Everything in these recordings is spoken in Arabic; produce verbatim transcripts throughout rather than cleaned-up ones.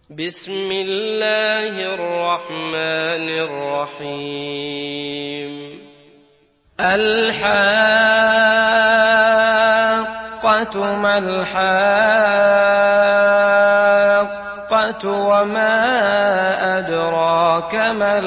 بسم الله الرحمن الرحيم الحاقة ما الحاقة وما أدراك ما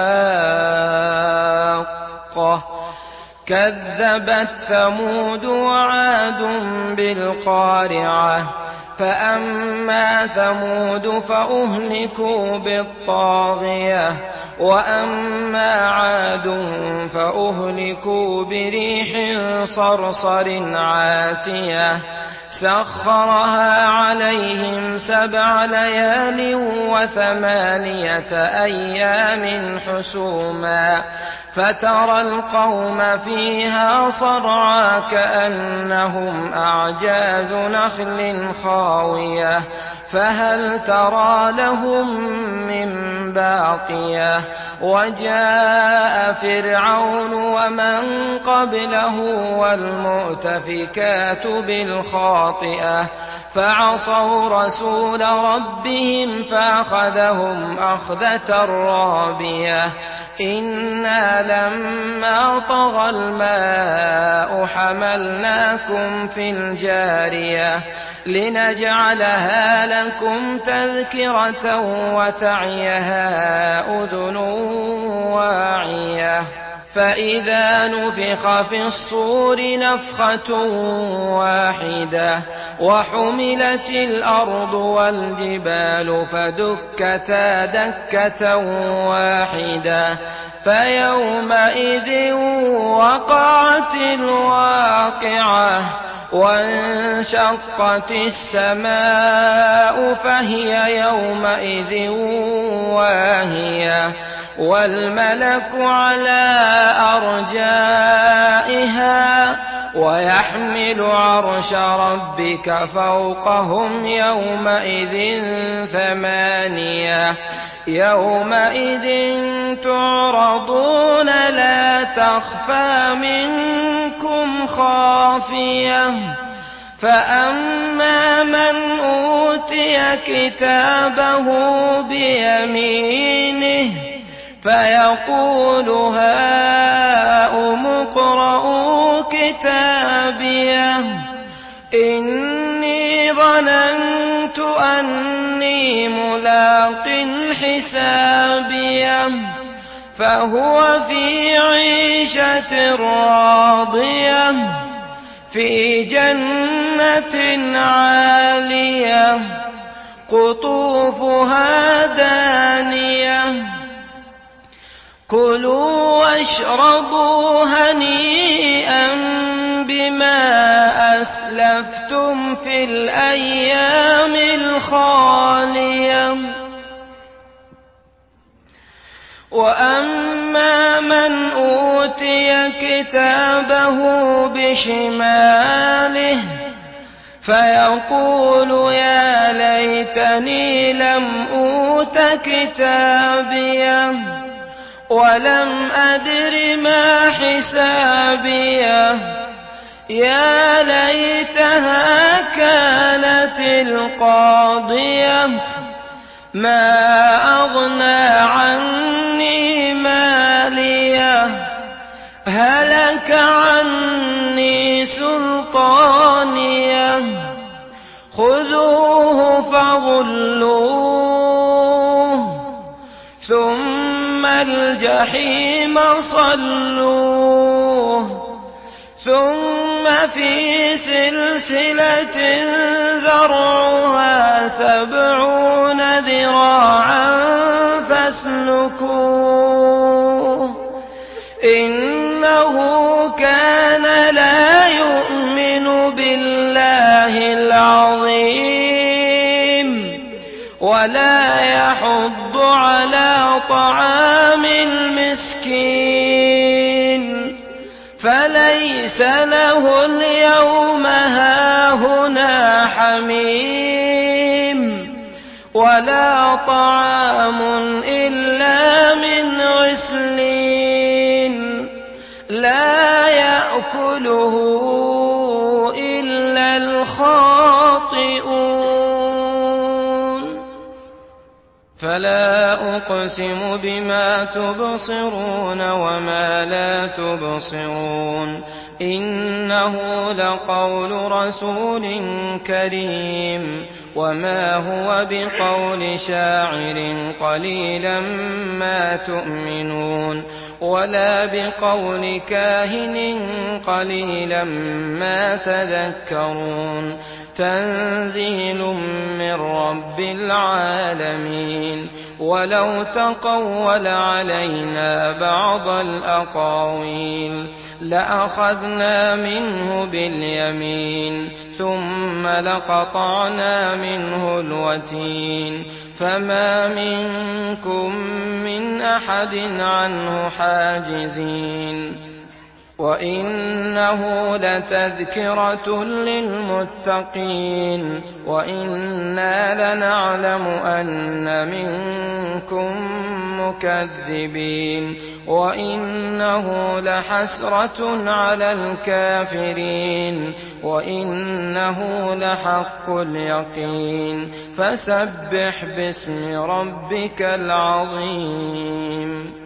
الحاقة كذبت ثمود وعاد بالقارعة فأما ثمود فأهلكوا بالطاغية وأما عاد فأهلكوا بريح صرصر عاتية سخرها عليهم سبع ليال وثمانية أيام حسوما فترى القوم فيها صرعى كأنهم أعجاز نخل خاوية فهل ترى لهم من باقية وجاء فرعون ومن قبله والمؤتفكات بالخاطئة فعصوا رسول ربهم فأخذهم أخذة رابية إنا لما طغى الماء حملناكم في الجارية لنجعلها لكم تذكرة وتعيها أذن واعية فإذا نفخ في الصور نفخة واحدة وحملت الأرض والجبال فدكتا دكة واحدة فيومئذ وقعت الواقعة وانشقت السماء فهي يومئذ واهية والملك على أرجائها ويحمل عرش ربك فوقهم يومئذ ثمانية يومئذ تعرضون لا تخفى منكم خافية فأما من أوتي كتابه بيمينه فيقول هاؤم اقرءوا كتابيه إني ظننت أني ملاق حسابيه فهو في عيشة راضية في جنة عالية قطوفها دانية كلوا واشربوا هنيئا بما أسلفتم في الأيام الخالية وأما من أوتي كتابه بشماله فيقول يا ليتني لم أوت كتابيه ولم أدر ما حسابيه يا ليتها كانت القاضية ما أغنى عني ماليه هلك عني سلطانيه خذوه فغلوه ثم الجحيم صلوه ثم في سلسلة ذرعها سبعون ذراعا فاسلكوه إنه كان لا يؤمن بالله العظيم ولا يحض على طعام المسكين فليس له اليوم هاهنا حميم ولا طعام إلا من غسلين لا يأكله إلا الخاطئون فلا أقسم بما تبصرون وما لا تبصرون إنه لقول رسول كريم وما هو بقول شاعر قليلا ما تؤمنون ولا بقول كاهن قليلا ما تذكرون تنزيل من رب العالمين ولو تقول علينا بعض الأقاويل لأخذنا منه باليمين ثم لقطعنا منه الوتين فما منكم من أحد عنه حاجزين وإنه لتذكرة للمتقين وإنا لنعلم أن منكم مكذبين وإنه لحسرة على الكافرين وإنه لحق اليقين فسبح باسم ربك العظيم